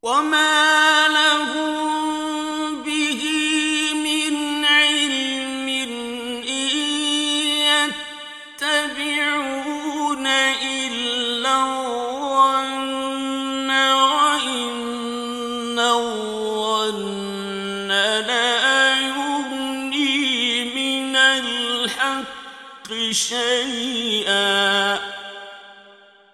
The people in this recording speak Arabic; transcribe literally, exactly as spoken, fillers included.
وما لهم به من علم إن يتبعون إلا الظن وإن الظن لا يغني من الحق شيئا